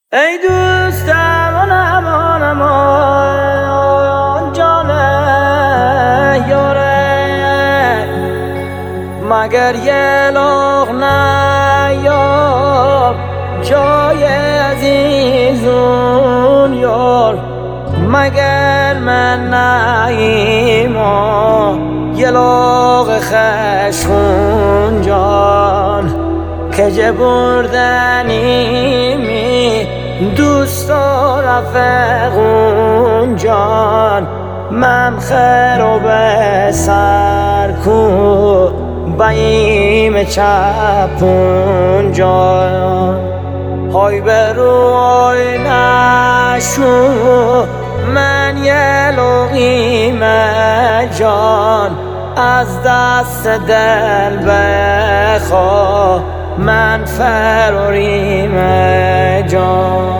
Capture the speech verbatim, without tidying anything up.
ای دوستم آنم آنم آن جان یاره، مگر یه لقمه نیاب جای عزیزون یار، مگر من نیما یه لقمه خشخون جان، که جه بردنیمی دوست و رفقون جان، من خیر و به سر کو باییم چپون جان، های برو های نشو من یه لقیمه جان، از دست دل بخواه من فراریم جان.